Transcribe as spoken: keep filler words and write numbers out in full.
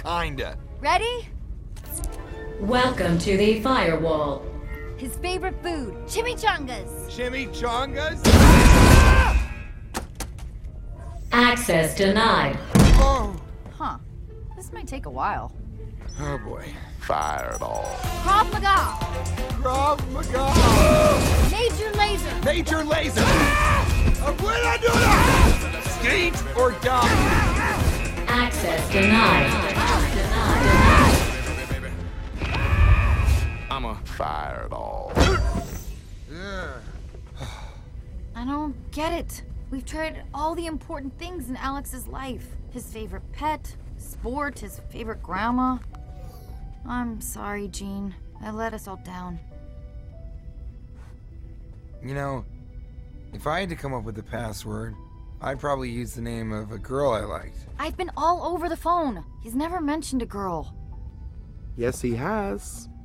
kinda. Ready? Welcome to the firewall. His favorite food, chimichangas. Chimichangas? Access denied. Oh, Huh. This might take a while. oh boy. Fireball. Krav Maga. Krav Maga! Major laser. Major laser! Uh, What did I do now? Skate or die? Access denied. Denied. I'm a fireball. I don't get it. We've tried all the important things in Alex's life. His favorite pet, sport, his favorite grandma. I'm sorry, Jean. I let us all down. You know, if I had to come up with the password, I'd probably use the name of a girl I liked. I've been all over the phone. He's never mentioned a girl. Yes, he has.